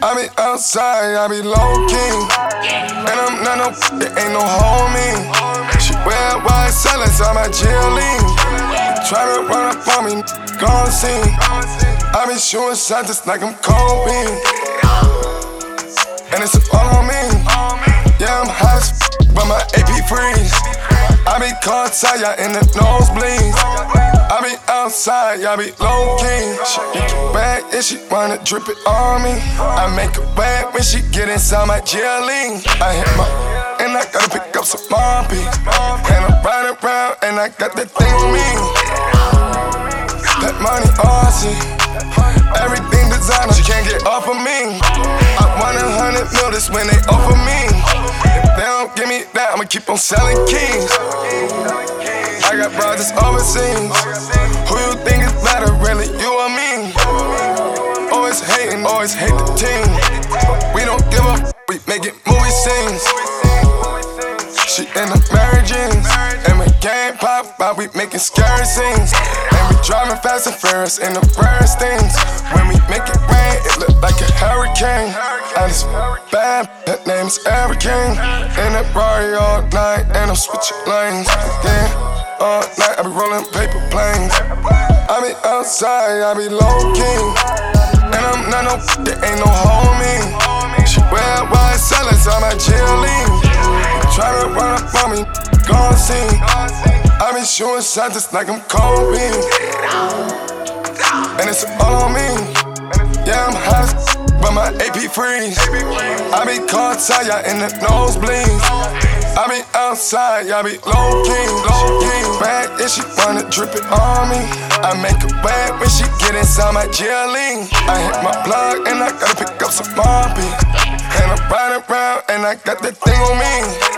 I be outside, I be low-key. And I'm not no, it ain't no homie. She wear white sellers on my cheerleading. Try to run up on me, gon' see. I be shooting shots just like I'm Kobe. And it's all on me. Yeah, I'm hot as but my AP freeze. I be caught tired in the nosebleeds. I be outside, I be low-key. She get it back and she wanna drip it on me. I make her wet when she get inside my jelly. I hit my and I gotta pick up some more beats. And I'm riding around and I got that thing on me. That money Aussie, everything designer, she can't get off of me. I want 100 mil, this when they offer me. If they don't give me that, I'ma keep on selling keys. I got brothers overseas. Who you think is better, really, you or me? Always hating, always hate the team. We don't give up, we making movie scenes. She in the Mary Jeans, and we game pop out, we making scary scenes. And we driving fast and furious in the rarest things. When we make it rain, it look like a hurricane. And it's bad, that name's Eric King. In that Rari all night, and I'm switching lanes. Yeah, all night I be rolling paper planes. I be outside, I be low-key. And I'm not no, it ain't no homie. She wear white sellers on my cheerleading. Try to run up on me, gon' see. I be shooting shots just like I'm Kobe. And it's all on me. Yeah, I'm hot as but my AP freeze. I be caught tired in the nosebleeds. I be outside, I be low-key. Back and she wanna drip it on me. I make her wet when she get inside my jelly. I hit my plug and I gotta pick up some more beats. And I'm riding around and I got that thing on me.